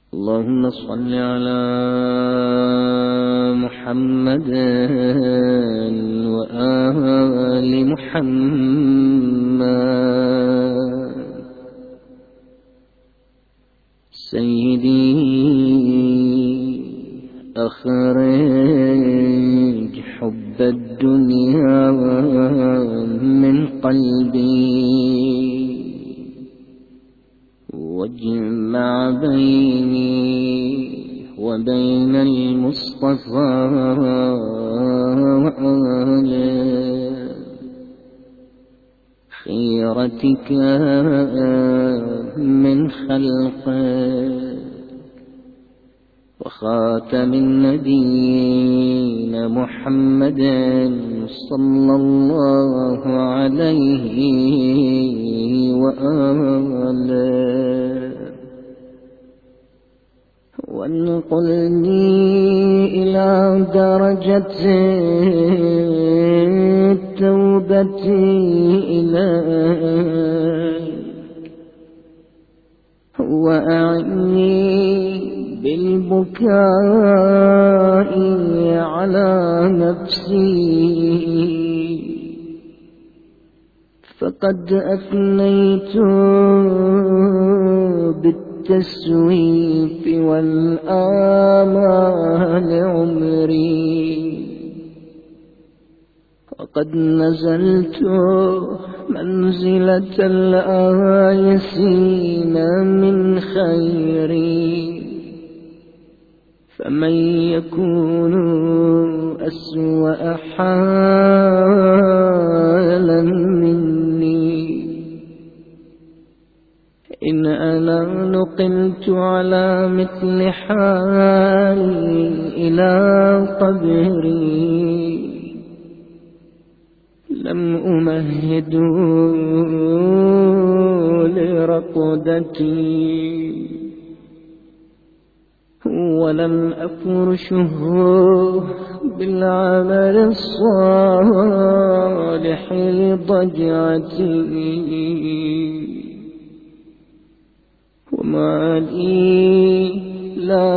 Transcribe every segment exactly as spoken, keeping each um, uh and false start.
اللهم صل على محمد وآل محمد. سيدي أخرج حب الدنيا من قلبي واجمع بيني وبين المصطفى وآله خيرتك من خلقك وخاتم النبيين محمد صلى الله عليه وآله، وانقلني إلى درجة التوبة إليك، وأعني بالبكاء على نفسي، فقد أفنيت بالتسويف والآمال عمري، وقد نزلت منزلة الآيسين من خيري، فمن يكون أسوأ حالا مني؟ إن أنا نقلت على مثل حالي إلى قبري، لم أمهد لرقدتي ولم أفرشه بالعمل الصالح لضجعتي، وما لي لا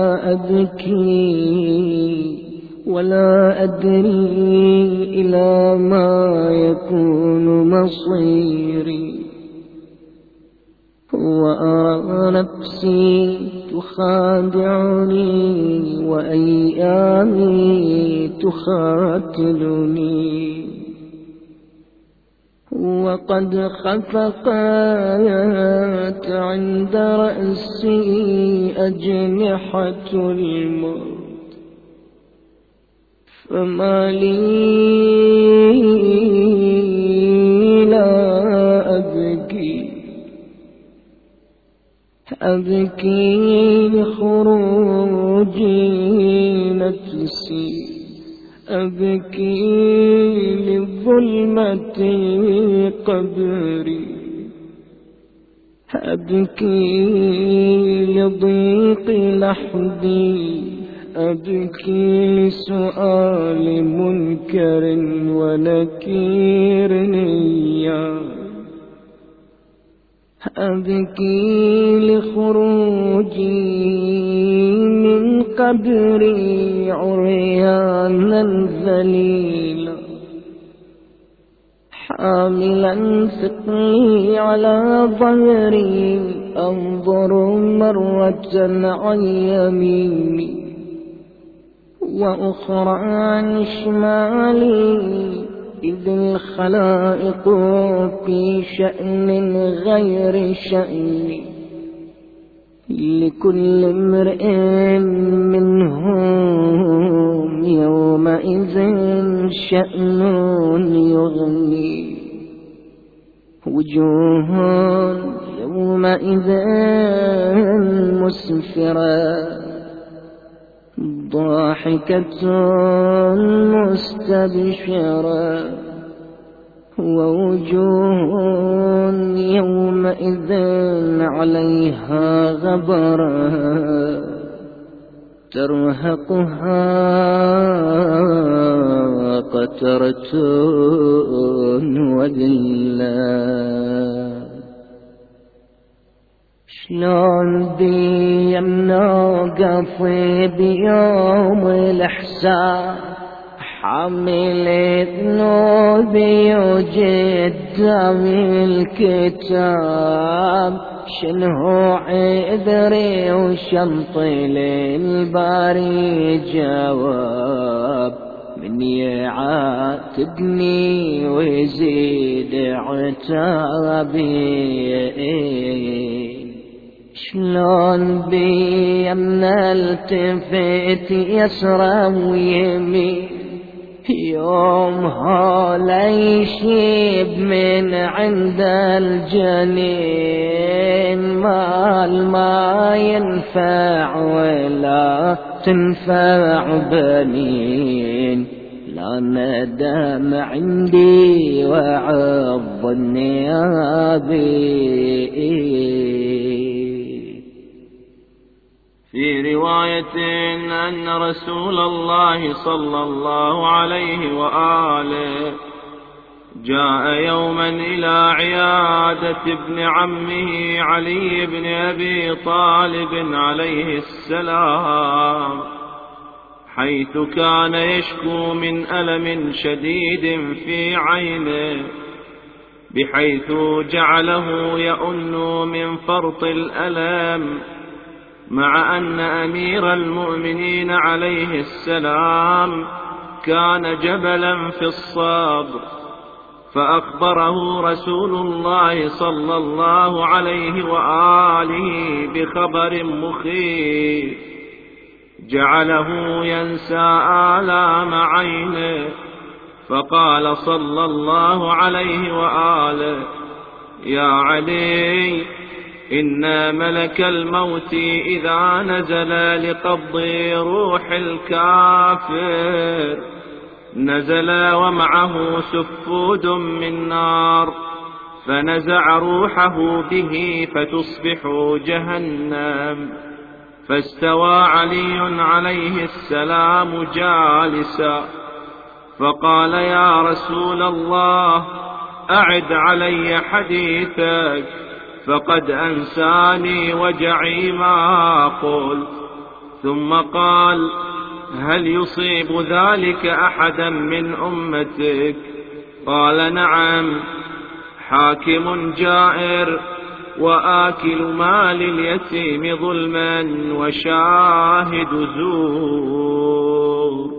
أبكي ولا أدري إلى ما يكون مصيري، وأرى نفسي تخادعني وأيامي تخاتلني، وقد خفقت عند رأسي أجنحة الموت، فما لي لا أبكي أبكي لخروج نفسي، أبكي لظلمة قبري، أبكي لضيق لحدي، أبكي لسؤال منكر ونكير إياه، أبكي لخروجي من قبري عريانا ذليلا، حاملا ثقلي على ظهري، أنظر مرة عن يميني وأخرى عن شمالي، إذ الخلائق في شأن غير شأني، لكل امرئ منهم يومئذ شأن يغني، وجوه يومئذ مسفرة ضاحكة مستبشرة، ووجوه يومئذ عليها غبرة ترهقها قترة وذلة. شلون بي منوقف بيوم الحساب حامل ذنوبي وقدام الكتاب، شنو عذري وشنطي للباري جواب، من يعاتبني ويزيد عتابي. شلون بي من التفت يسرى ويمين، يوم هلا يشيب من عند الجنين، مال ما ينفع ولا تنفع بنين، لا ندم عندي وعظ النيابي. في رواية أن رسول الله صلى الله عليه وآله جاء يوما إلى عيادة ابن عمه علي بن أبي طالب عليه السلام، حيث كان يشكو من ألم شديد في عينه، بحيث جعله يئن من فرط الألم، مع أن أمير المؤمنين عليه السلام كان جبلا في الصبر. فأخبره رسول الله صلى الله عليه وآله بخبر مخيف جعله ينسى آلام عينه، فقال صلى الله عليه وآله: يا علي، إن ملك الموت إذا نزل لقبض روح الكافر نزل ومعه سفود من نار، فنزع روحه به فتصبح جهنم. فاستوى علي عليه السلام جالسا، فقال: يا رسول الله، أعد علي حديثك، فقد أنساني وجعي ما قلت. ثم قال: هل يصيب ذلك أحدا من أمتك؟ قال: نعم، حاكم جائر، وآكل مال اليتيم ظلما، وشاهد زور.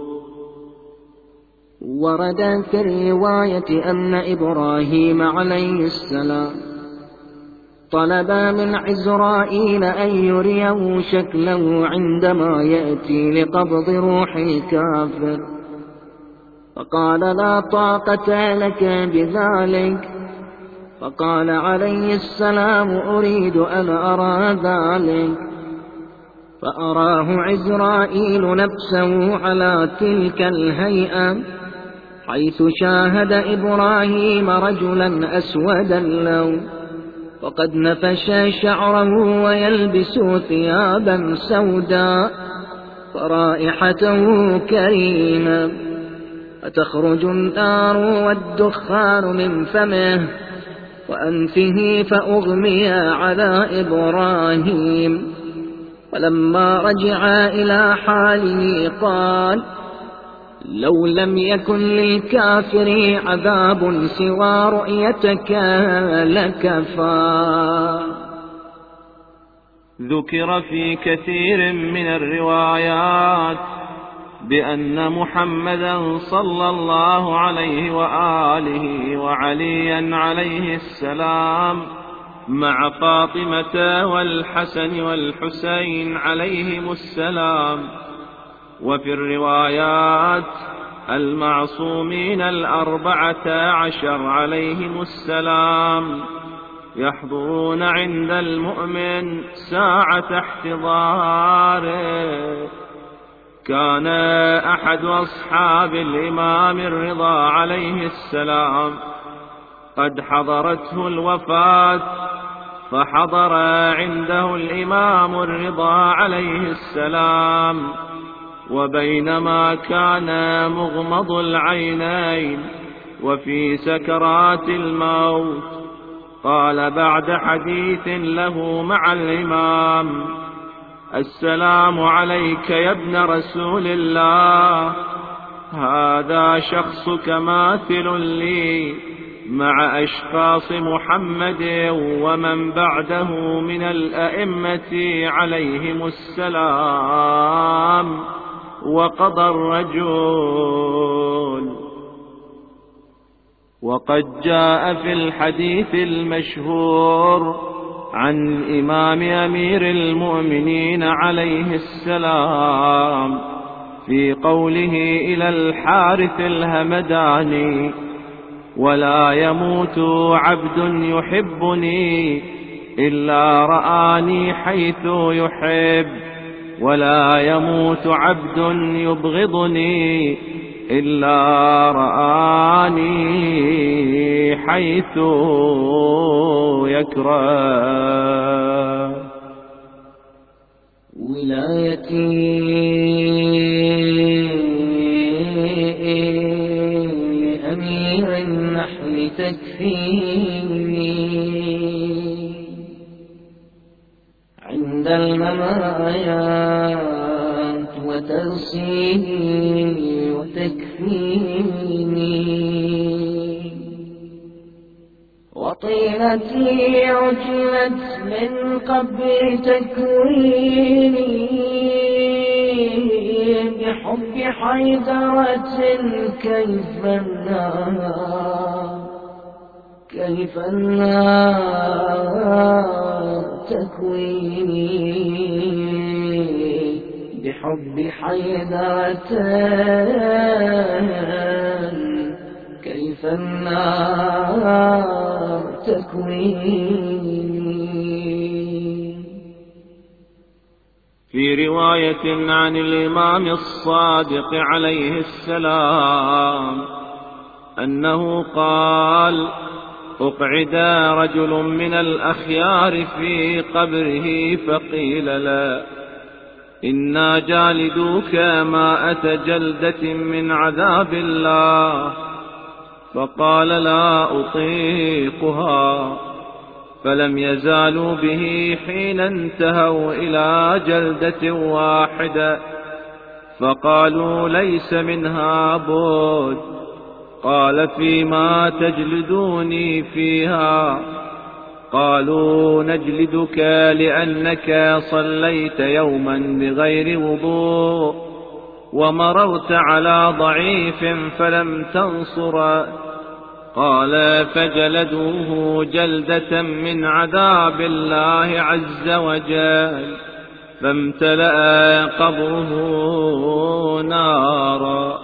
ورد في الرواية أن إبراهيم عليه السلام طلب من عزرائيل أن يريه شكله عندما يأتي لقبض روح الكافر، فقال: لا طاقة لك بذلك. فقال عليه السلام: أريد أن أرى ذلك. فأراه عزرائيل نفسه على تلك الهيئة، حيث شاهد إبراهيم رجلا أسود اللون، وقد نفش شعره ويلبس ثيابا سوداء، فرائحته كريمة، فتخرج النار والدخان من فمه وأنفه، فأغمي على إبراهيم. ولما رجع إلى حاله قال: لو لم يكن للكافر عذاب سوى رؤيتك لكفى. ذكر في كثير من الروايات بأن محمدا صلى الله عليه وآله وعليا عليه السلام مع فاطمة والحسن والحسين عليهم السلام، وفي الروايات المعصومين الأربعة عشر عليهم السلام، يحضرون عند المؤمن ساعة احتضاره. كان أحد أصحاب الإمام الرضا عليه السلام قد حضرته الوفاة، فحضر عنده الإمام الرضا عليه السلام، وبينما كان مغمض العينين وفي سكرات الموت، قال بعد حديث له مع الإمام: السلام عليك يا ابن رسول الله، هذا شخصك ماثل لي مع أشخاص محمد ومن بعده من الأئمة عليهم السلام. وقضى الرجل. وقد جاء في الحديث المشهور عن إمام أمير المؤمنين عليه السلام في قوله إلى الحارث الهمداني: ولا يموت عبد يحبني إلا رآني حيث يحب، ولا يموت عبد يبغضني إلا رآني حيث يكره. ولايتي أمير النحل تكفيني عند الممايات وتغسيني وتكفيني، وطينتي عجلت من قبل تكويني بحب حيدرة. كيف النار كيف النار تكويني بحب حيدرة. كيف النار تكويني. في رواية عن الإمام الصادق عليه السلام أنه قال: أقعد رجل من الأخيار في قبره فقيل له: إنا جالدوك مائة جلدة من عذاب الله، فقال: لا أطيقها. فلم يزالوا به حين انتهوا إلى جلدة واحدة، فقالوا: ليس منها بد. قال: فيما تجلدوني فيها؟ قالوا: نجلدك لأنك صليت يوما بغير وضوء ومررت على ضعيف فلم تنصر. قال: فجلدوه جلدة من عذاب الله عز وجل، فامتلأ قبره نارا.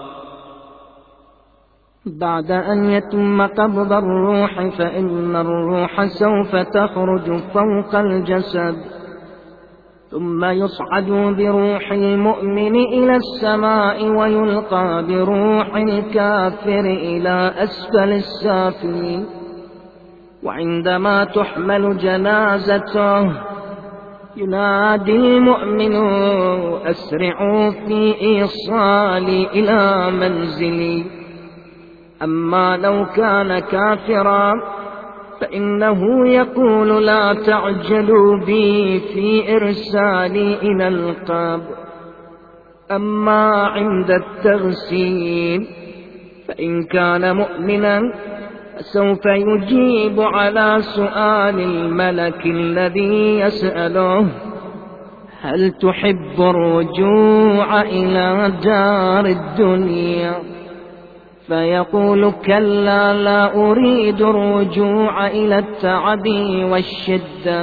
بعد أن يتم قبض الروح فإن الروح سوف تخرج فوق الجسد، ثم يصعد بروح المؤمن إلى السماء ويلقى بروح الكافر إلى أسفل السافلين. وعندما تحمل جنازته ينادي المؤمن: أسرعوا في إيصالي إلى منزلي. أما لو كان كافرا فإنه يقول: لا تعجلوا بي في إرسالي إلى القبر. أما عند التغسيل فإن كان مؤمنا فسوف يجيب على سؤال الملك الذي يسأله: هل تحب الرجوع إلى دار الدنيا؟ فيقول: كلا، لا أريد الرجوع إلى التعب والشدة.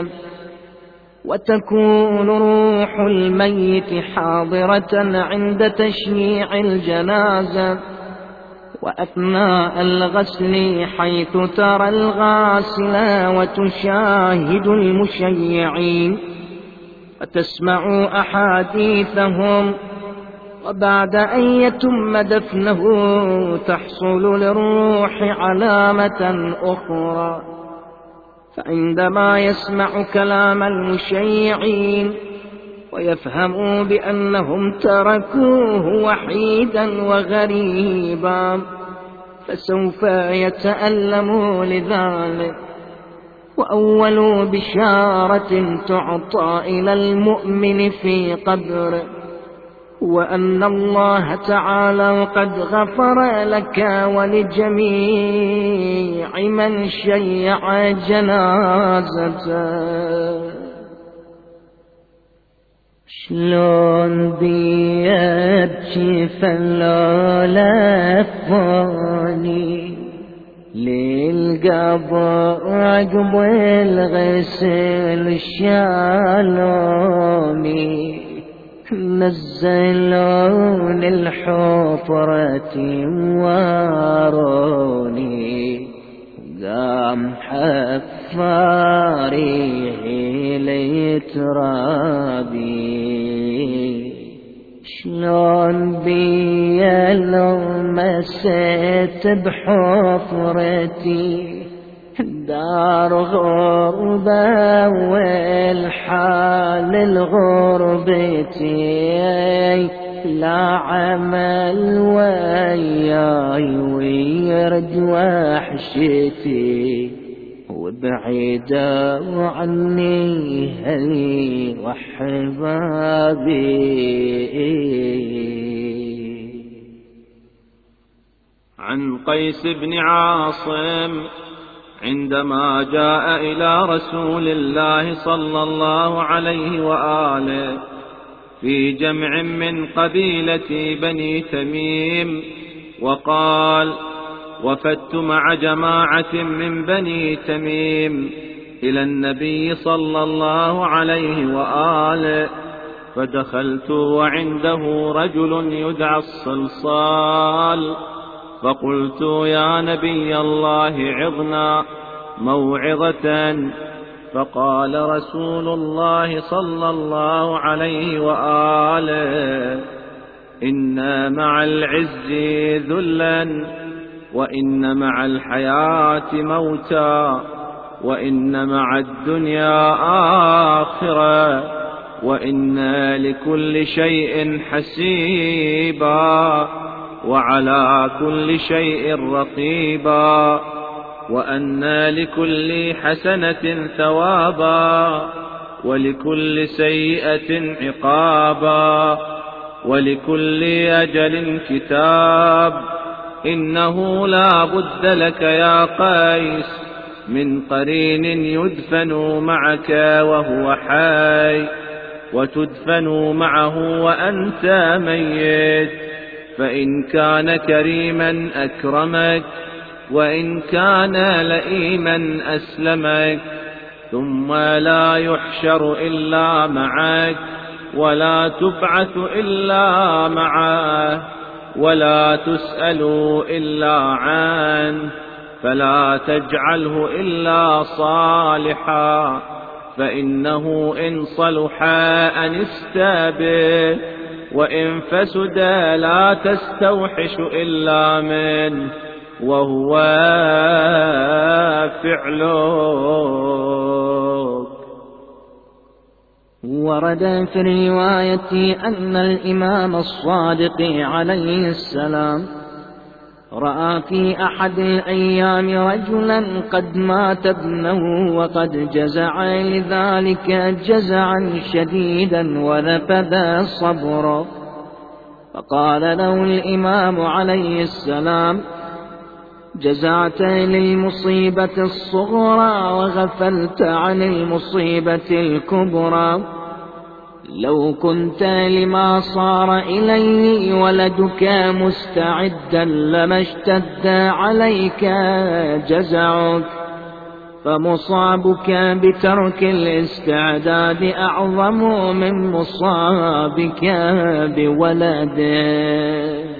وتكون روح الميت حاضرة عند تشييع الجنازة وأثناء الغسل، حيث ترى الغاسل وتشاهد المشيعين وتسمع أحاديثهم. وبعد أن يتم دفنه تحصل للروح علامة أخرى، فعندما يسمع كلام المشيعين ويفهم بأنهم تركوه وحيدا وغريبا فسوف يتألم لذلك. وأول بشارة تعطى إلى المؤمن في قبره وأن الله تعالى قد غفر لك ولجميع من شيع جنازته. شلون بيبكي فلول لفوني للقبر عقب الغسل شالوني نزلون الحفرة واروني قام حفاري لترابي شلون بيا لو مسيت بحفرتي دار غربة والحال الغربتي لا عمل وياي ويرد وحشتي وبعيدة عني هلي وحبابي. عن قيس بن عاصم عندما جاء إلى رسول الله صلى الله عليه وآله في جمع من قبيلة بني تميم وقال: وفدت مع جماعة من بني تميم إلى النبي صلى الله عليه وآله، فدخلت وعنده رجل يدعى الصلصال، فقلت: يا نبي الله عظنا موعظة. فقال رسول الله صلى الله عليه وآله: إن مع العز ذلا، وإن مع الحياة موتا، وإن مع الدنيا آخرة، وإن لكل شيء حسيبا، وعلى كل شيء رقيبا، وأن لكل حسنة ثوابا، ولكل سيئة عقابا، ولكل أجل كتاب. إنه لا بد لك يا قيس من قرين يدفن معك وهو حي، وتدفن معه وأنت ميت، فإن كان كريما أكرمك، وإن كان لئيما أسلمك، ثم لا يحشر إلا معك، ولا تبعث إلا معه، ولا تسأل إلا عنه، فلا تجعله إلا صالحا، فإنه إن صلح أنست به، وإن فسد لا تستوحش إلا منه، وهو فعلك. ورد في الرواية أن الإمام الصادق عليه السلام رأى في أحد الأيام رجلا قد مات ابنه وقد جزع لذلك جزعا شديدا ونفذ صبره، فقال له الإمام عليه السلام: جزعت للمصيبة الصغرى وغفلت عن المصيبة الكبرى، لو كنت لما صار إليه ولدك مستعدا لما اشتد عليك جزعك، فمصابك بترك الاستعداد أعظم من مصابك بولده.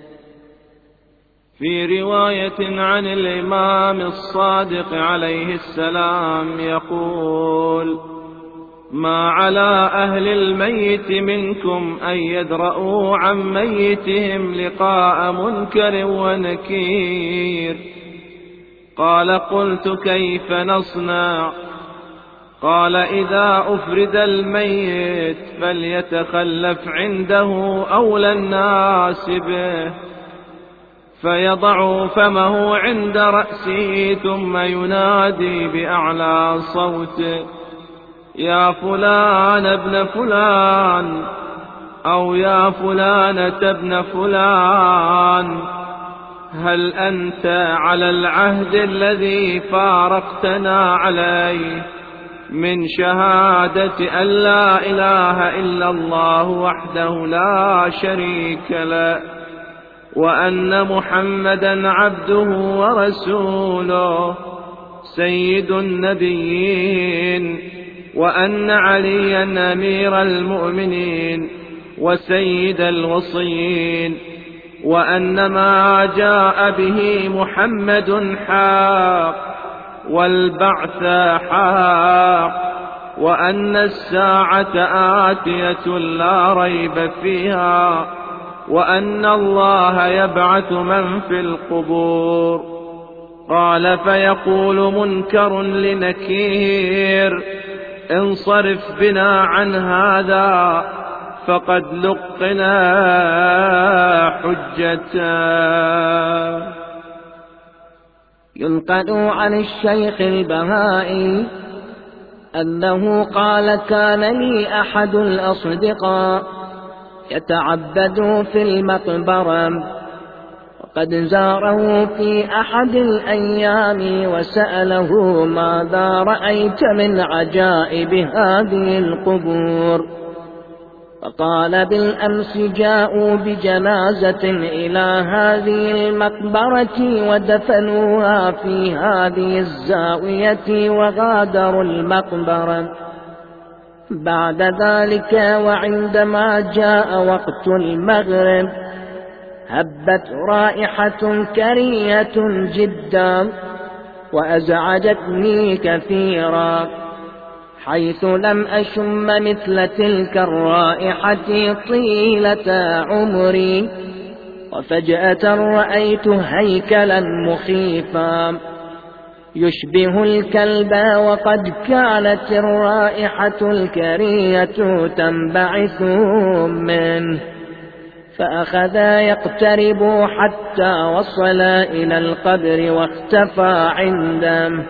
في رواية عن الإمام الصادق عليه السلام يقول: ما على أهل الميت منكم أن يدرؤوا عن ميتهم لقاء منكر ونكير. قال: قلت: كيف نصنع؟ قال: إذا أفرد الميت فليتخلف عنده أولى الناس به، فيضع فمه عند رأسه ثم ينادي بأعلى صوته: يا فلان ابن فلان، أو يا فلانة ابن فلان، هل أنت على العهد الذي فارقتنا عليه من شهادة أن لا إله إلا الله وحده لا شريك له، وأن محمدا عبده ورسوله سيد النبيين، وأن عليا أمير المؤمنين وسيد الوصيين، وأن ما جاء به محمد حق والبعث حق، وأن الساعة آتية لا ريب فيها، وأن الله يبعث من في القبور. قال: فيقول منكر لنكير: انصرف بنا عن هذا فقد لقنا حجته. ينقل عن الشيخ البهائي أنه قال: كان لي أحد الأصدقاء يتعبد في المقبرة، وقد زاره في أحد الأيام وسأله: ماذا رأيت من عجائب هذه القبور؟ فقال: بالأمس جاءوا بجنازة إلى هذه المقبرة ودفنوها في هذه الزاوية وغادروا المقبرة. بعد ذلك وعندما جاء وقت المغرب هبت رائحة كريهة جدا وأزعجتني كثيرا، حيث لم أشم مثل تلك الرائحة طيلة عمري. وفجأة رأيت هيكلا مخيفا يشبه الكلب، وقد كانت الرائحة الكريهة تنبعث منه، فأخذ يقترب حتى وصل إلى القبر واختفى عنده.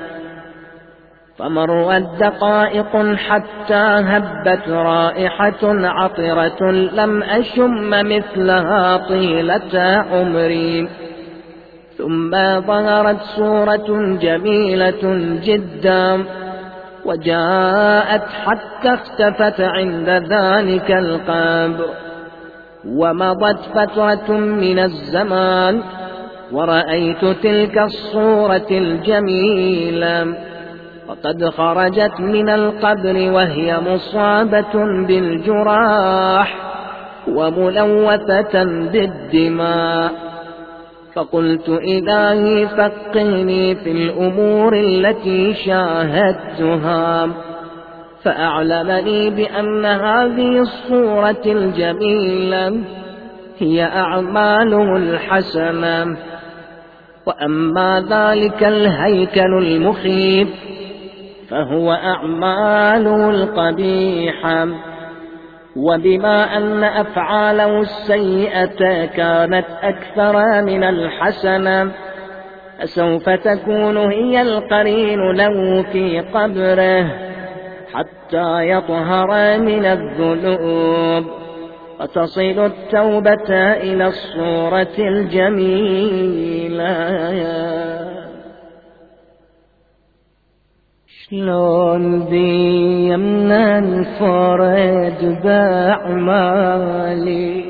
فمرت دقائق حتى هبت رائحة عطرة لم أشم مثلها طيلة عمري، ثم ظهرت صورة جميلة جدا وجاءت حتى اختفت عند ذلك القبر. ومضت فترة من الزمان ورأيت تلك الصورة الجميلة وقد خرجت من القبر وهي مصابة بالجراح وملوثة بالدماء. فقلت: إلهي فقهني في الأمور التي شاهدتها. فأعلمني بأن هذه الصورة الجميلة هي أعماله الحسنة، وأما ذلك الهيكل المخيف فهو أعماله القبيحة. وبما أن أفعاله السيئة كانت أكثر من الحسنة، فسوف تكون هي القرين له في قبره حتى يطهر من الذنوب وتصل التوبة إلى الصورة الجميلة. شلون بي من انفرد بأعمالي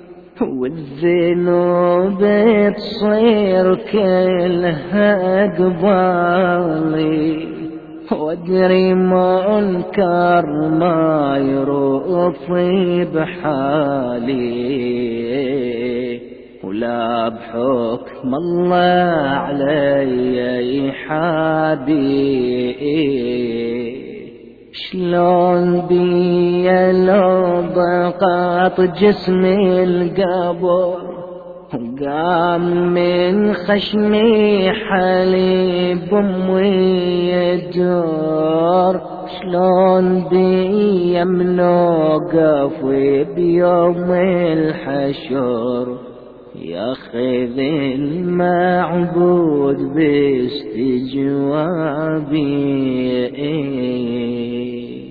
والذنوب تصير كلها قبالي، وادري منكر ما يرضي بحالي، ولا بحكم الله علي يحابي. شلون بي لو ضاقت جسمي القبر قام من خشمي حليب امي يدور، شلون بي من اوقف بيوم الحشر ياخذ المعبود باستجوابي.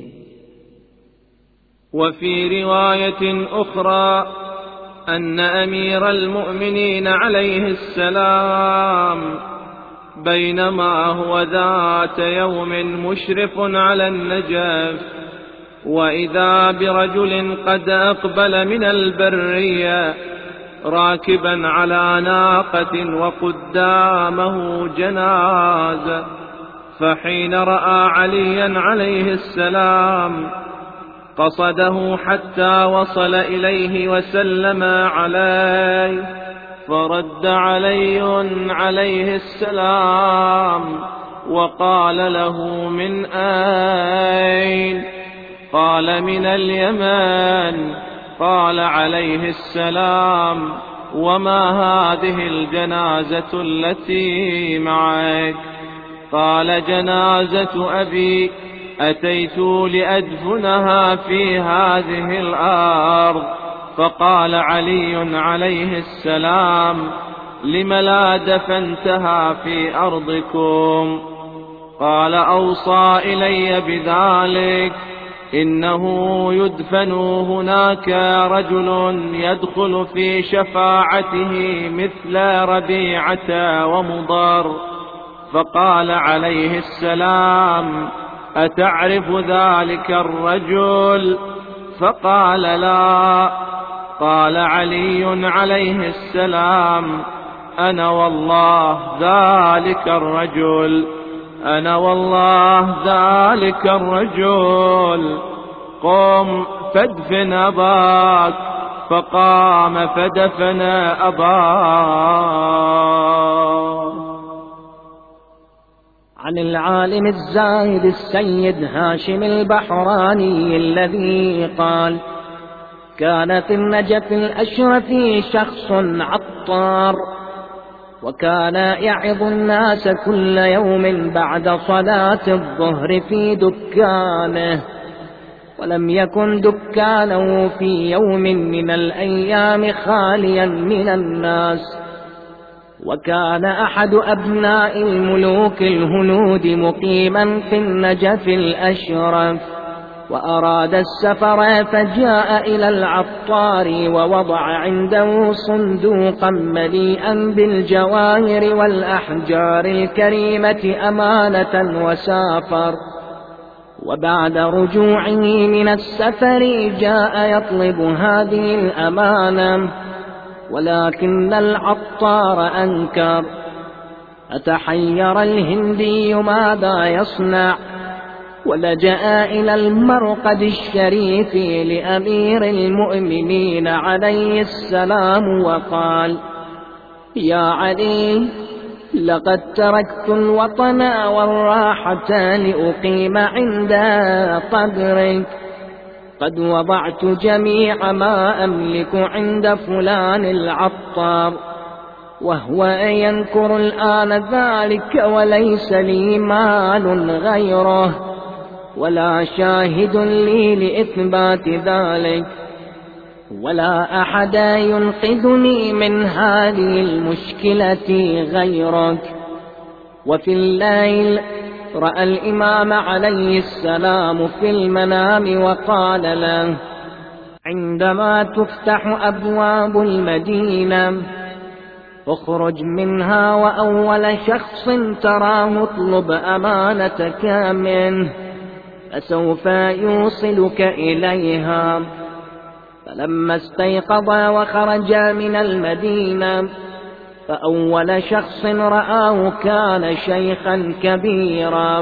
وفي رواية أخرى أن أمير المؤمنين عليه السلام بينما هو ذات يوم مشرف على النجف، وإذا برجل قد أقبل من البرية راكبا على ناقة وقدامه جنازة، فحين رأى عليا عليه السلام قصده حتى وصل إليه وسلم عليه، فرد علي عليه السلام وقال له: من أين؟ قال: من اليمن. قال عليه السلام: وما هذه الجنازة التي معك؟ قال: جنازة أبي، أتيت لأدفنها في هذه الأرض. فقال علي عليه السلام: لم لا دفنتها في أرضكم؟ قال: أوصى إلي بذلك، إنه يدفن هناك رجل يدخل في شفاعته مثل ربيعة ومضر. فقال عليه السلام: أتعرف ذلك الرجل؟ فقال: لا. قال علي عليه السلام: أنا والله ذلك الرجل، أنا والله ذلك الرجل، قم فادفن أباك. فقام فدفن أباه. عن العالم الزاهد السيد هاشم البحراني الذي قال: كان في النجف الأشرف شخص عطار، وكان يعظ الناس كل يوم بعد صلاة الظهر في دكانه، ولم يكن دكانه في يوم من الأيام خاليا من الناس. وكان أحد أبناء الملوك الهنود مقيما في النجف الأشرف، وأراد السفر فجاء إلى العطار ووضع عنده صندوقا مليئا بالجواهر والأحجار الكريمة أمانة وسافر. وبعد رجوعه من السفر جاء يطلب هذه الأمانة، ولكن العطار أنكر. فتحير الهندي ماذا يصنع، ولجأ إلى المرقد الشريف لأمير المؤمنين عليه السلام وقال: يا علي، لقد تركت الوطن والراحة لأقيم عند قبرك، قد وضعت جميع ما أملك عند فلان العطار، وهو ينكر الآن ذلك، وليس لي مال غيره ولا شاهد لي لإثبات ذلك، ولا أحد ينقذني من هذه المشكلة غيرك. وفي الليل رأى الإمام عليه السلام في المنام وقال له: عندما تفتح أبواب المدينة اخرج منها، وأول شخص تراه اطلب أمانتك منه، فسوف يوصلك إليها. فلما استيقظ وخرج من المدينة، فأول شخص رآه كان شيخا كبيرا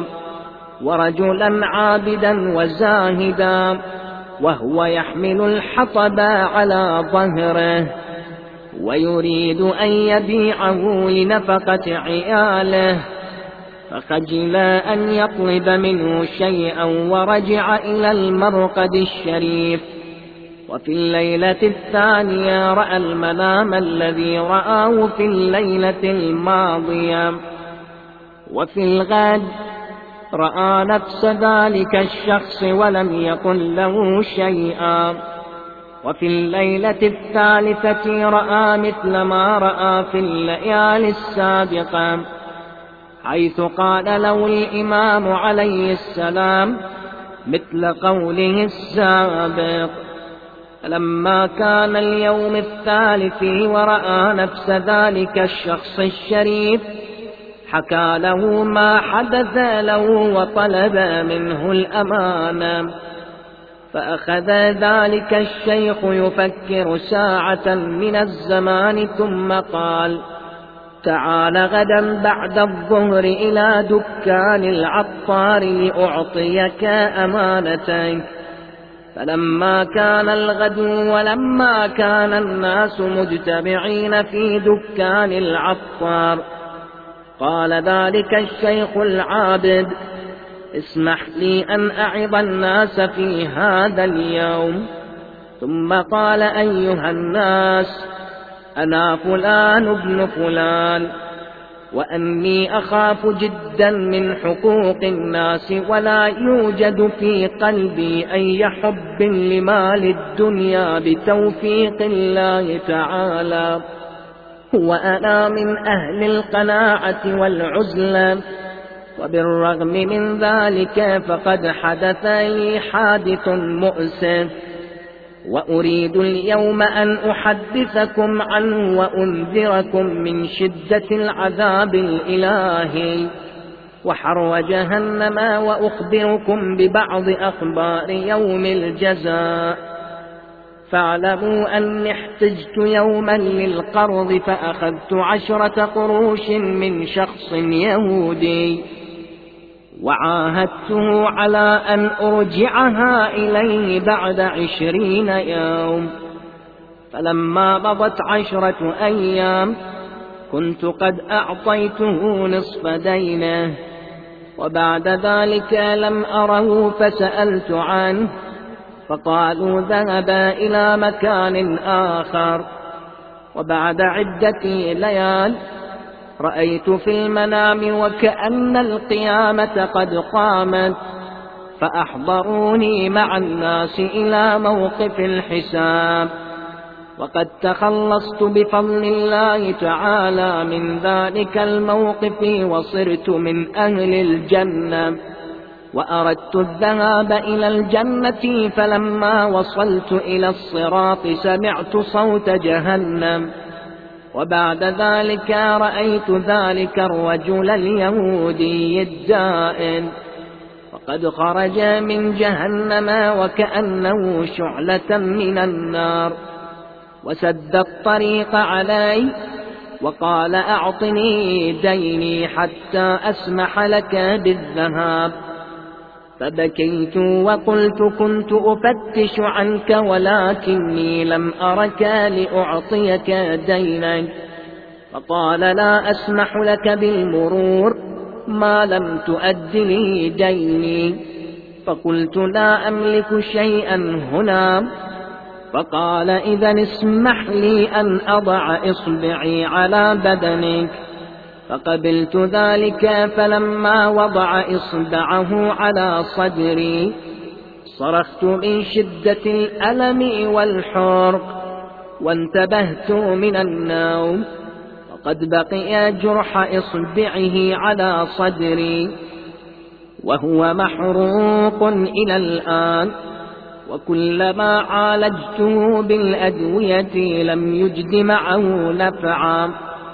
ورجلا عابدا وزاهدا، وهو يحمل الحطب على ظهره ويريد أن يبيعه لنفقة عياله، فخجل أن يطلب منه شيئا ورجع إلى المرقد الشريف. وفي الليلة الثانية رأى المنام الذي رآه في الليلة الماضية، وفي الغد رأى نفس ذلك الشخص ولم يقل له شيئا، وفي الليلة الثالثة رأى مثل ما رأى في الليالي السابقة، حيث قال له الإمام عليه السلام مثل قوله السابق. فلما كان اليوم الثالث ورأى نفس ذلك الشخص الشريف حكى له ما حدث له وطلب منه الأمانة. فأخذ ذلك الشيخ يفكر ساعة من الزمان ثم قال: تعال غدا بعد الظهر إلى دكان العطار لأعطيك أمانتك. فلما كان الغد ولما كان الناس مجتمعين في دكان العطار قال ذلك الشيخ العابد: اسمح لي أن أعظ الناس في هذا اليوم. ثم قال: أيها الناس، أنا فلان ابن فلان، وأني أخاف جدا من حقوق الناس، ولا يوجد في قلبي أي حب لمال الدنيا بتوفيق الله تعالى، وأنا من أهل القناعة والعزلة. وبالرغم من ذلك فقد حدث لي حادث مؤسف، وأريد اليوم أن أحدثكم عنه وأنذركم من شدة العذاب الإلهي وحر جهنم، وأخبركم ببعض أخبار يوم الجزاء. فاعلموا أني احتجت يوما للقرض فأخذت عشرة قروش من شخص يهودي، وعاهدته على أن أرجعها إليه بعد عشرين يوم. فلما مضت عشرة أيام كنت قد أعطيته نصف دينه، وبعد ذلك لم أره فسألت عنه فقالوا ذهب إلى مكان آخر. وبعد عدة ليال رأيت في المنام وكأن القيامة قد قامت، فأحضروني مع الناس إلى موقف الحساب، وقد تخلصت بفضل الله تعالى من ذلك الموقف وصرت من أهل الجنة. وأردت الذهاب إلى الجنة، فلما وصلت إلى الصراط سمعت صوت جهنم، وبعد ذلك رأيت ذلك الرجل اليهودي الدائن وقد خرج من جهنم وكأنه شعلة من النار، وسد الطريق علي وقال: أعطني ديني حتى أسمح لك بالذهاب. فبكيت وقلت: كنت أفتش عنك ولكني لم أرك لأعطيك دينك. فقال: لا أسمح لك بالمرور ما لم تؤد لي ديني. فقلت: لا أملك شيئا هنا. فقال: إذن اسمح لي أن أضع إصبعي على بدنك. فقبلت ذلك، فلما وضع إصبعه على صدري صرخت من شدة الألم والحرق، وانتبهت من النوم، وقد بقي جرح إصبعه على صدري وهو محروق إلى الآن، وكلما عالجته بالأدوية لم يجد معه نفعا.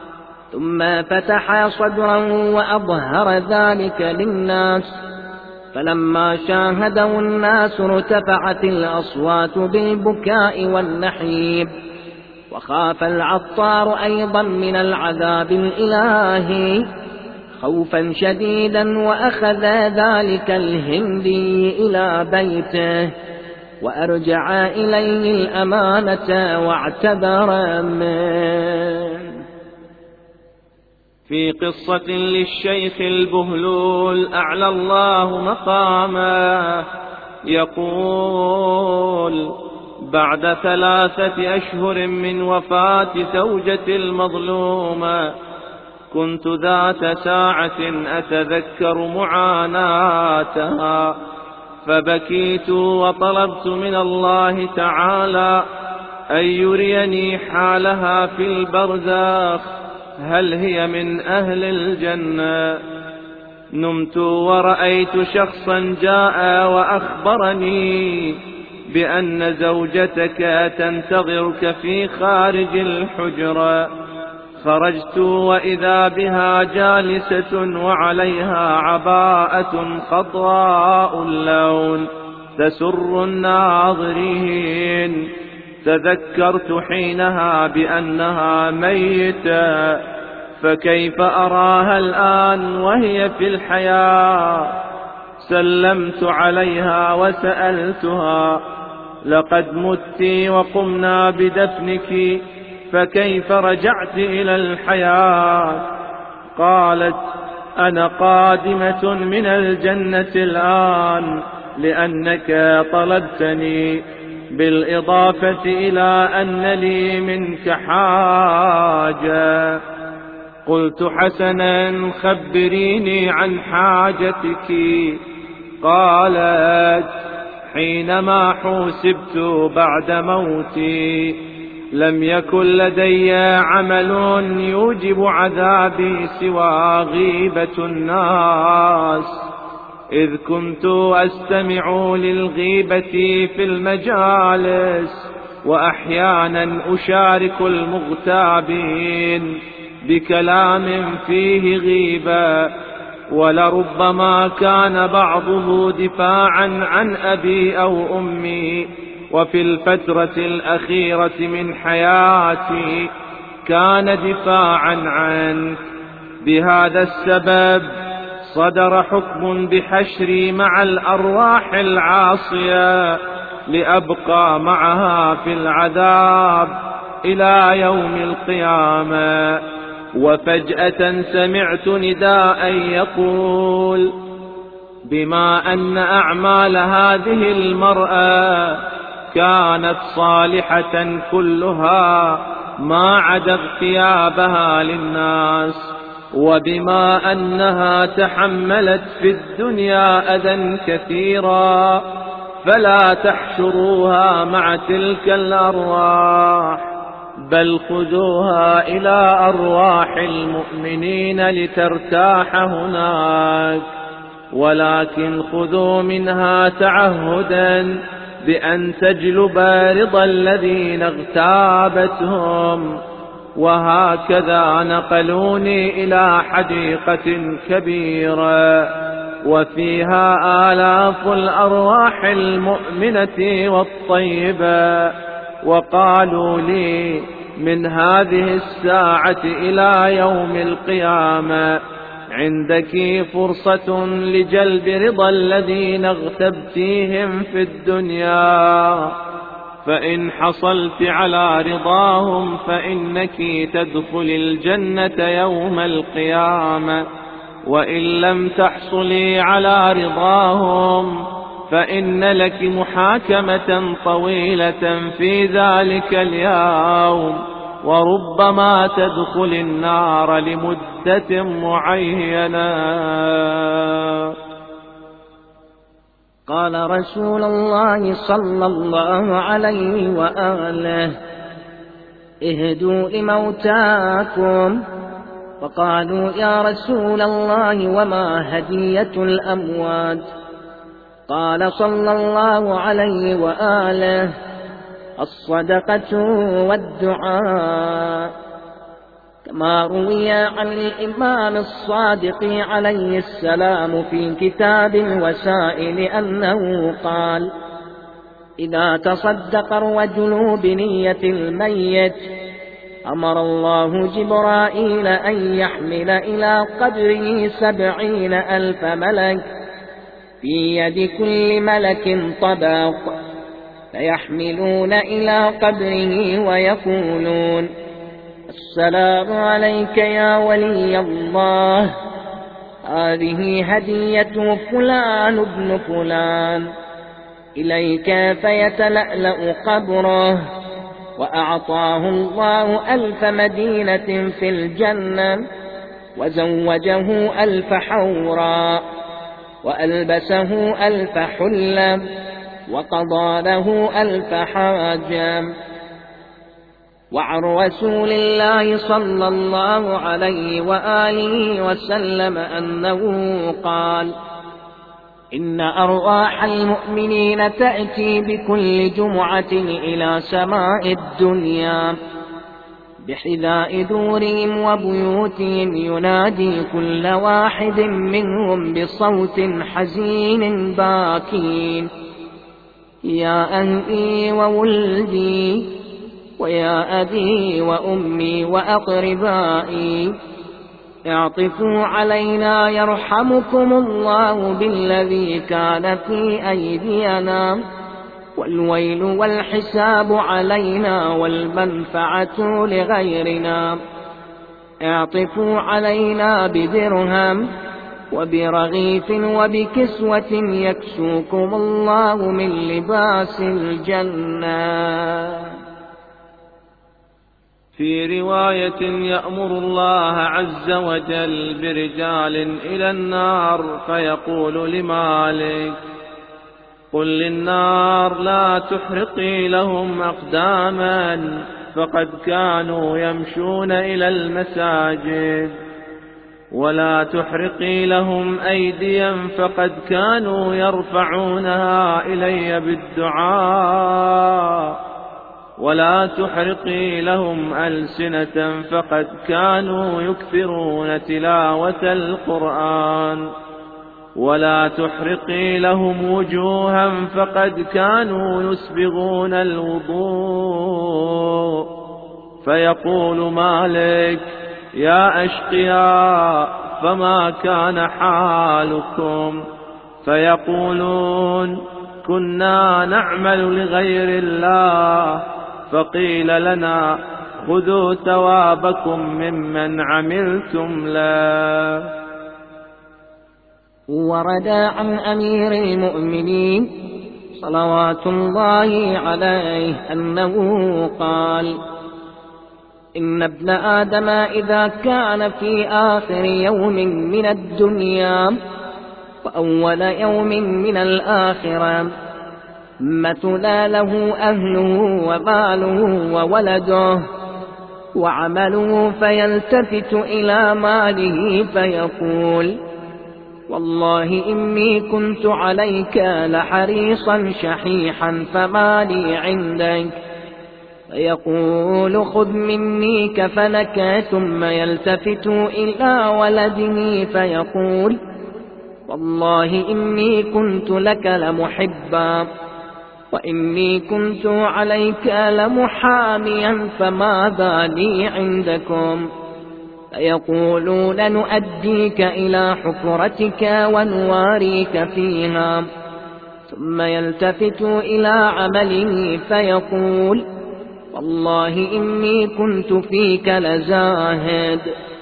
ثم فتح صدره وأظهر ذلك للناس، فلما شاهده الناس ارتفعت الأصوات بالبكاء والنحيب، وخاف العطار أيضا من العذاب الإلهي خوفا شديدا، وأخذ ذلك الهندي إلى بيته وأرجع إليه الأمانة واعتذر منه. في قصة للشيخ البهلول أعلى الله مقامه يقول: بعد ثلاثة أشهر من وفاة زوجتي المظلومة كنت ذات ساعة أتذكر معاناتها، فبكيت وطلبت من الله تعالى أن يريني حالها في البرزخ، هل هي من أهل الجنة؟ نمت ورأيت شخصا جاء وأخبرني بأن زوجتك تنتظرك في خارج الحجرة. خرجت وإذا بها جالسة وعليها عباءة خضراء اللون تسر الناظرين. تذكرت حينها بأنها ميتة، فكيف أراها الآن وهي في الحياة؟ سلمت عليها وسألتها: لقد مت وقمنا بدفنك، فكيف رجعت إلى الحياة؟ قالت: أنا قادمة من الجنة الآن لأنك طلبتني، بالإضافة إلى أن لي منك حاجة. قلت: حسنا، خبريني عن حاجتك. قالت: حينما حوسبت بعد موتي لم يكن لدي عمل يوجب عذابي سوى غيبة الناس، إذ كنت أستمع للغيبة في المجالس، وأحيانا أشارك المغتابين بكلام فيه غيبة، ولربما كان بعضه دفاعا عن أبي أو أمي، وفي الفترة الأخيرة من حياتي كان دفاعا عنك. بهذا السبب صدر حكم بحشري مع الأرواح العاصية لأبقى معها في العذاب إلى يوم القيامة. وفجأة سمعت نداء يقول: بما أن أعمال هذه المرأة كانت صالحة كلها ما عدا اغتيابها للناس، وبما أنها تحملت في الدنيا أذى كثيرا، فلا تحشروها مع تلك الأرواح، بل خذوها إلى أرواح المؤمنين لترتاح هناك، ولكن خذوا منها تعهدا بأن تجلب رضا الذين اغتابتهم. وهكذا نقلوني إلى حديقة كبيرة وفيها آلاف الأرواح المؤمنة والطيبة، وقالوا لي: من هذه الساعة إلى يوم القيامة عندك فرصة لجلب رضا الذين اغتبتيهم في الدنيا، فإن حصلت على رضاهم فإنك تدخل الجنة يوم القيامة، وإن لم تحصلي على رضاهم فإن لك محاكمة طويلة في ذلك اليوم، وربما تدخل النار لمدة معينة. قال رسول الله صلى الله عليه وآله: اهدوا لموتاكم. فقالوا: يا رسول الله، وما هدية الأموات؟ قال صلى الله عليه وآله: الصدقة والدعاء. كما روي عن الإمام الصادق عليه السلام في كتاب الوسائل أنه قال: إذا تصدق الرجل بنية الميت أمر الله جبرائيل أن يحمل إلى قبره سبعين ألف ملك، في يد كل ملك طبق، فيحملون إلى قبره ويقولون: السلام عليك يا ولي الله، هذه هدية فلان ابن فلان إليك، فيتلألأ قبره، وأعطاه الله ألف مدينة في الجنة، وزوجه ألف حوراء، وألبسه ألف حلة وقضى له ألف حاجة. وعن رسول الله صلى الله عليه وآله وسلم أنه قال: إن أرواح المؤمنين تأتي بكل جمعة إلى سماء الدنيا بحذاء دورهم وبيوتهم، ينادي كل واحد منهم بصوت حزين باكين: يا أهلي وولدي ويا أبي وأمي وأقربائي، اعطفوا علينا يرحمكم الله بالذي كان في أيدينا، والويل والحساب علينا والمنفعة لغيرنا. اعطفوا علينا بدرهم وبرغيف وبكسوة يكسوكم الله من لباس الجنة. في رواية: يأمر الله عز وجل برجال إلى النار فيقول لمالك: قل للنار لا تحرقي لهم أقداما، فقد كانوا يمشون إلى المساجد، ولا تحرقي لهم أيديا، فقد كانوا يرفعونها إلي بالدعاء، ولا تحرقي لهم ألسنة، فقد كانوا يكثرون تلاوة القرآن، ولا تحرقي لهم وجوها، فقد كانوا يسبغون الوضوء. فيقول مالك: يا أشقياء، فما كان حالكم؟ فيقولون: كنا نعمل لغير الله، فقيل لنا: خذوا ثوابكم ممن عملتم له. ورد عن أمير المؤمنين صلوات الله عليه أنه قال: إن ابن آدم إذا كان في آخر يوم من الدنيا وأول يوم من الآخرة مثل له أهله وماله وولده وعمله، فيلتفت إلى ماله فيقول: والله إني كنت عليك لحريصا شحيحا فمالي عندك، فيقول: خذ مني كفنك. ثم يلتفت إلى ولده فيقول: والله إني كنت لك لمحبا، وإني كنت عليك لمحاميا، فماذا لي عندكم؟ فيقولون: نؤديك إلى حفرتك ونواريك فيها. ثم يلتفت إلى عمله فيقول: والله إني كنت فيك لزاهد،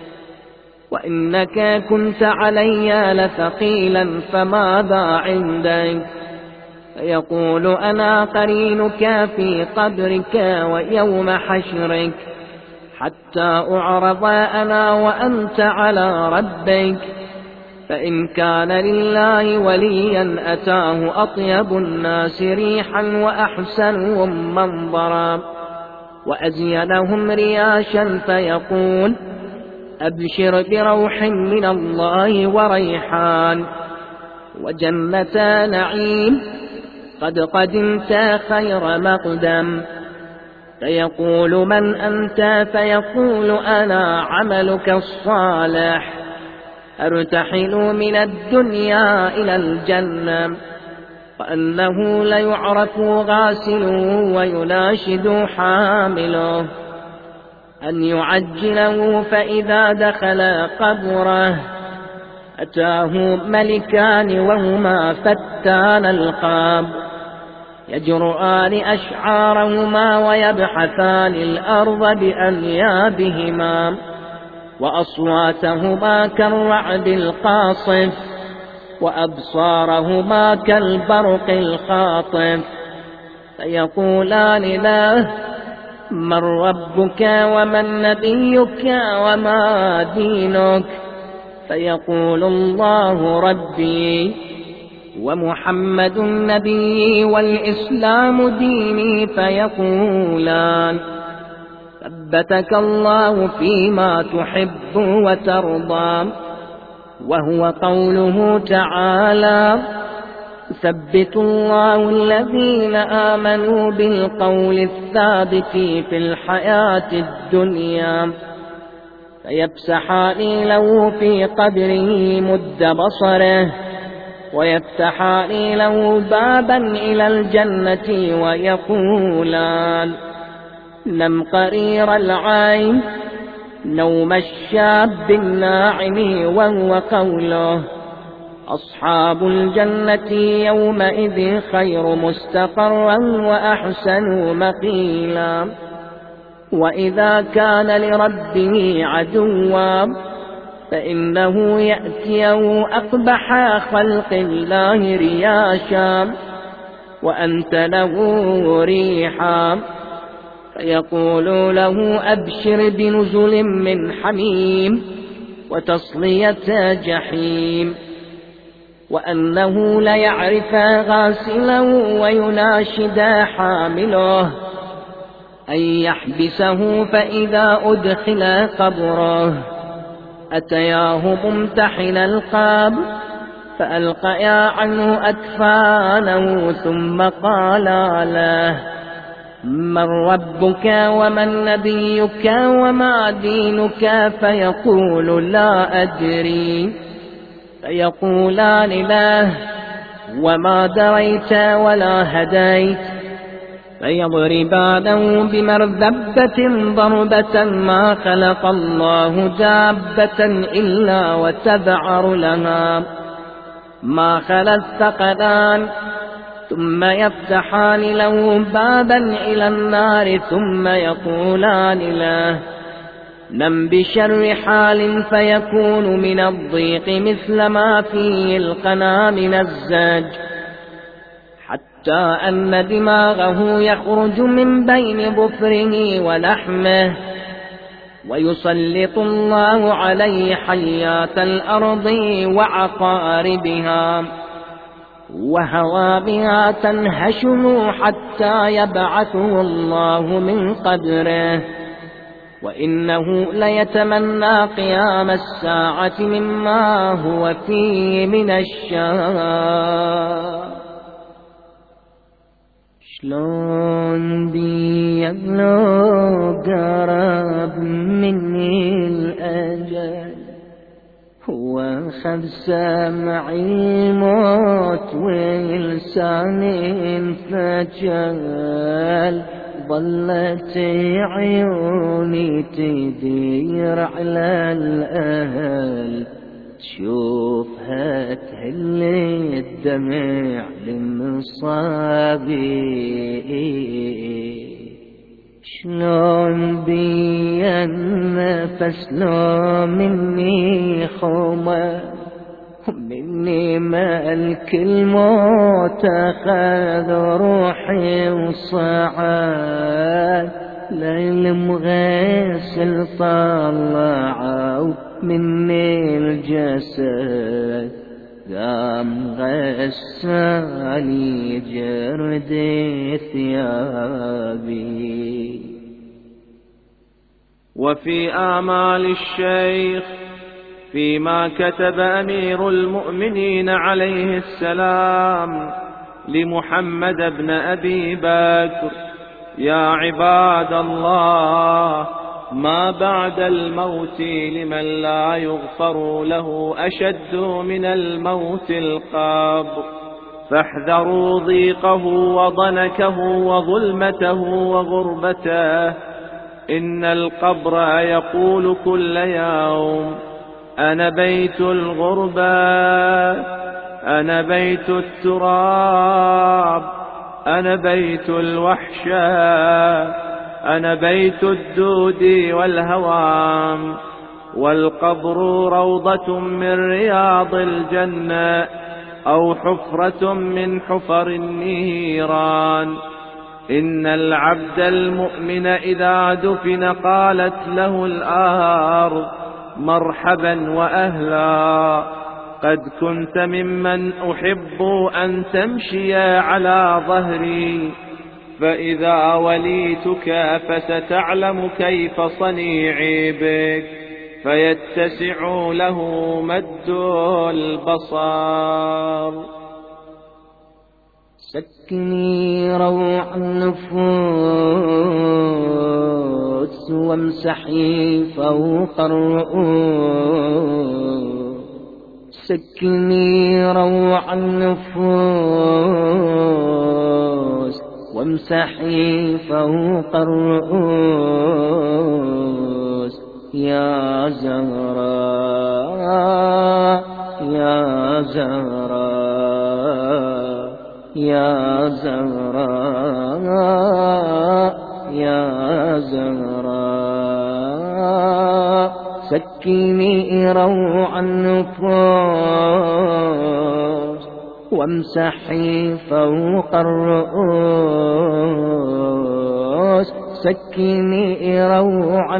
وإنك كنت علي لثقيلا، فماذا عندك؟ فيقول: أنا قرينك في قبرك ويوم حشرك، حتى أعرض أنا وأنت على ربك، فإن كان لله وليا أتاه أطيب الناس ريحا وأحسنهم منظرا وأزينهم رياشا، فيقول: أبشر بروح من الله وريحان وجنة نعيم، قد قدمت خير مقدم. فيقول: من أنت؟ فيقول: أنا عملك الصالح، أرتحل من الدنيا إلى الجنة. وأنه ليعرف غاسله ويناشد حامله أن يعجله، فإذا دخل قبره أتاه ملكان وهما فتان القاب، يجرؤان أشعارهما ويبحثان الأرض بأنيابهما، وأصواتهما كالرعد القاصف، وأبصارهما كالبرق الخاطف. فيقولان له: من ربك ومن نبيك وما دينك؟ فيقول: الله ربي ومحمد نبيي والإسلام ديني، فيقولان ثبتك الله فيما تحب وترضى. وهو قوله تعالى يثبت الله الذين آمنوا بالقول الثابت في الحياة الدنيا، فيفسحان له في قبره مد بصره، ويفتحان له بابا إلى الجنة، ويقولان نم قرير العين نوم الشاب الناعم. وهو قوله أصحاب الجنة يومئذ خير مستقرا وأحسن مقيلا. وإذا كان لربه عدوا فإنه يأتيه أقبح خلق الله رياشا، وأنت له ريحا، فيقول له أبشر بنزل من حميم وتصلية جحيم. وأنه ليعرف غاسله ويناشد حامله أن يحبسه، فإذا أدخل قبره أتياه ممتحن القاب، فألقيا عنه أكفانه، ثم قالا له من ربك ومن نبيك وما دينك؟ فيقول لا أدري. فيقولان له وما دريت ولا هديت؟ فيضربانه بمرذبة ضربة ما خلق الله دابة إلا وتذعر لها ما خلا الثقلان، ثم يفتحان له بابا إلى النار، ثم يقولان له نم بشر حال، فيكون من الضيق مثل ما فيه القنا من الزاج، حتى أن دماغه يخرج من بين ظفره ولحمه، ويسلط الله عليه حيات الأرض وعقاربها وهوابها تنهشه حتى يبعثه الله من قبره. وإنه ليتمنى قيام الساعة مما هو فيه من الشر. شلون بيغلو قرب مني الأجل، هو خذ سمعي الموت ولساني انفجل، ظلت عيوني تدير على الأهل، تشوفها تهل الدمع للمصابي. شلون بي النفس لو مني خومة، مني ملك الموت أخذ روحي وصعد، ليل مغسل طلعوا مني الجسد، قام غسالي جرد ثيابي. وفي آمال الشيخ فيما كتب أمير المؤمنين عليه السلام لمحمد بن أبي بكر: يا عباد الله، ما بعد الموت لمن لا يغفر له أشد من الموت القبر، فاحذروا ضيقه وضنكه وظلمته وغربته. إن القبر يقول كل يوم: أنا بيت الغربة، أنا بيت التراب، أنا بيت الوحشة، أنا بيت الدود والهوام. والقبر روضة من رياض الجنة أو حفرة من حفر النيران. إن العبد المؤمن إذا دفن قالت له الأرض: مرحبا وأهلا، قد كنت ممن أحب أن تمشي على ظهري، فإذا وليتك فستعلم كيف صنيعي بك، فيتسع له مد البصر. سكني روع النفوس وامسحي فوق الرؤوس، سكني روع النفوس وامسحي فوق الرؤوس، يا زهراء يا زهراء يا زهراء يا زهراء، سكني روع النفوس وامسحي فوق الرؤوس، سكني روع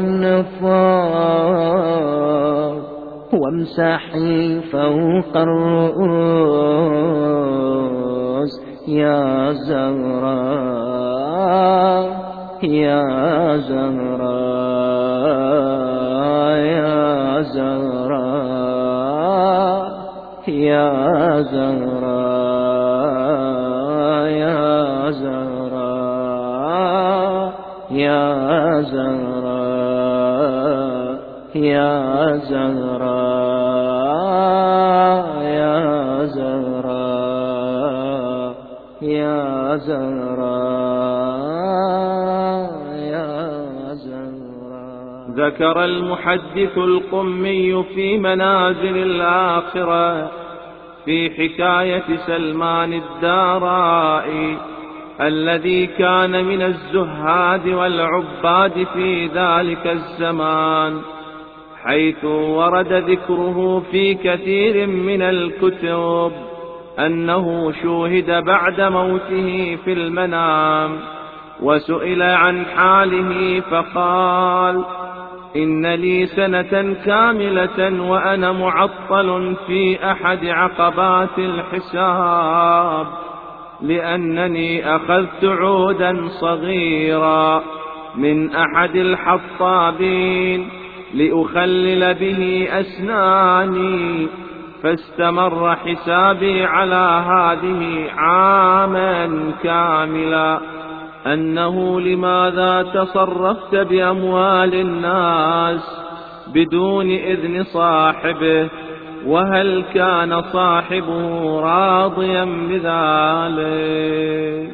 النفوس وامسحي فوق الرؤوس، يا زهراء يا زهراء يا زهراء يا زهراء يا زهراء يا زهراء يا زهراء يا زهراء يا زهراء يا زهراء. ذكر المحدث القمي في منازل الآخرة في حكاية سلمان الدارائي الذي كان من الزهاد والعباد في ذلك الزمان، حيث ورد ذكره في كثير من الكتب أنه شوهد بعد موته في المنام، وسئل عن حاله فقال: إن لي سنة كاملة وأنا معطل في أحد عقبات الحساب، لأنني أخذت عودا صغيرا من أحد الحطابين لأخلل به أسناني، فاستمر حسابي على هذه عاما كاملا، أنه لماذا تصرفت بأموال الناس بدون إذن صاحبه، وهل كان صاحبه راضيا بذلك؟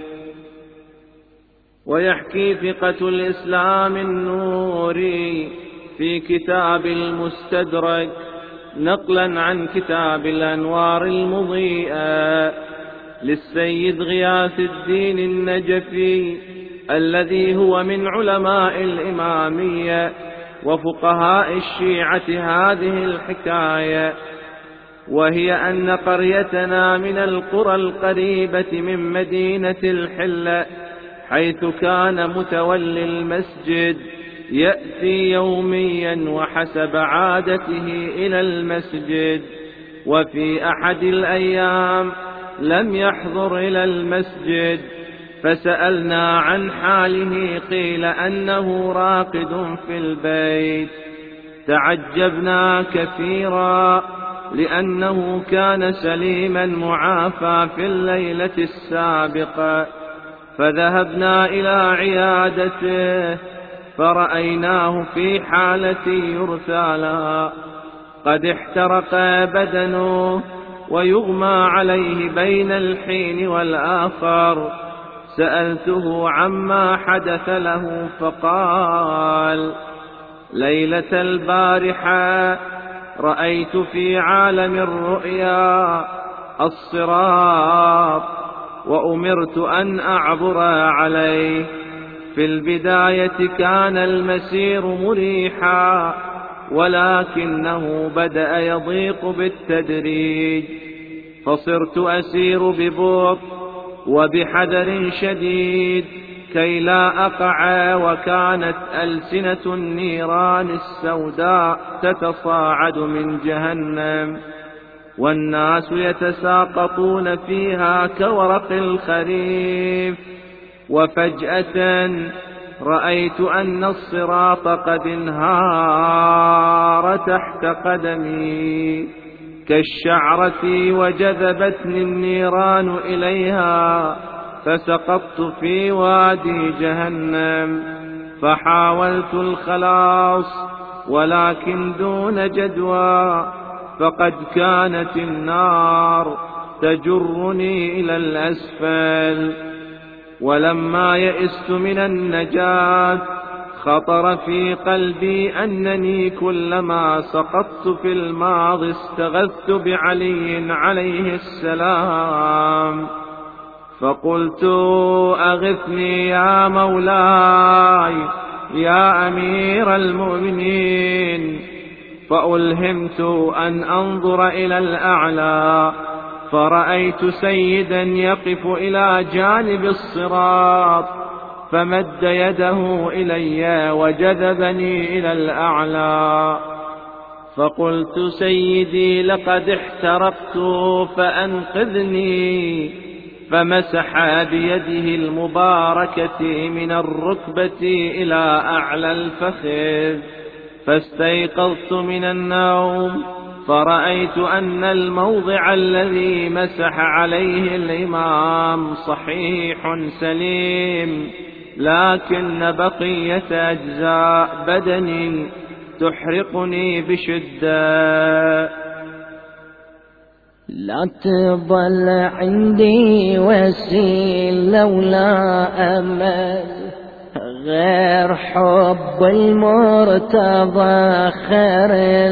ويحكي ثقة الإسلام النوري في كتاب المستدرك نقلا عن كتاب الأنوار المضيئة للسيد غياث الدين النجفي الذي هو من علماء الإمامية وفقهاء الشيعة هذه الحكاية، وهي أن قريتنا من القرى القريبة من مدينة الحلة، حيث كان متولي المسجد يأتي يوميا وحسب عادته إلى المسجد، وفي أحد الأيام لم يحضر إلى المسجد، فسألنا عن حاله، قيل أنه راقد في البيت. تعجبنا كثيرا لأنه كان سليما معافى في الليلة السابقة، فذهبنا إلى عيادته فرأيناه في حالة يرثى لها، قد احترق بدنه ويغمى عليه بين الحين والآخر. سألته عما حدث له فقال: ليلة البارحة رأيت في عالم الرؤيا الصراط وأمرت أن أعبر عليه. في البداية كان المسير مريحا، ولكنه بدأ يضيق بالتدريج، فصرت أسير ببطء وبحذر شديد كي لا أقع، وكانت ألسنة النيران السوداء تتصاعد من جهنم والناس يتساقطون فيها كورق الخريف. وفجأة رأيت أن الصراط قد انهار تحت قدمي كالشعرة، وجذبتني النيران إليها، فسقطت في وادي جهنم. فحاولت الخلاص ولكن دون جدوى، فقد كانت النار تجرني إلى الأسفل. ولما يئست من النجاة خطر في قلبي أنني كلما سقطت في الماضي استغثت بعلي عليه السلام، فقلت أغثني يا مولاي يا أمير المؤمنين. فألهمت أن أنظر إلى الأعلى، فرأيت سيدا يقف إلى جانب الصراط، فمد يده إلي وجذبني إلى الأعلى. فقلت سيدي لقد احترقت فأنقذني، فمسح بيده المباركة من الركبة إلى أعلى الفخذ. فاستيقظت من النوم فرأيت أن الموضع الذي مسح عليه الإمام صحيح سليم، لكن بقية أجزاء بدني تحرقني بشدة. لا تظل عندي وسيل لولا أمل غير حب المرتضى خير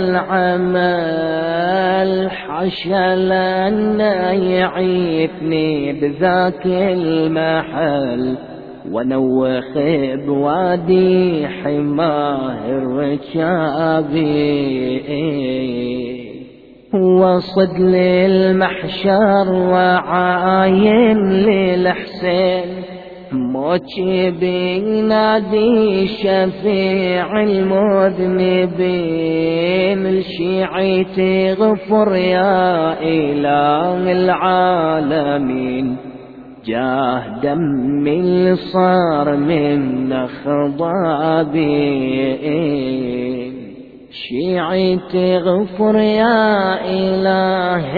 العمل، حاشا لأن يعيثني بذاك المحل ونوخ بوادي حماه الركابي. وصد للمحشر وعاين للحسين، موتي بينادي شفيع المذنبين، الشيعي غفر يا إله العالمين، جاه دمي اللي صار من خضابين. شيعي تغفر يا إله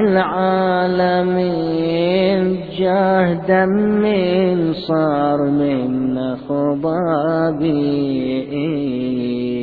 العالمين، جاه دمي صار من خضابي.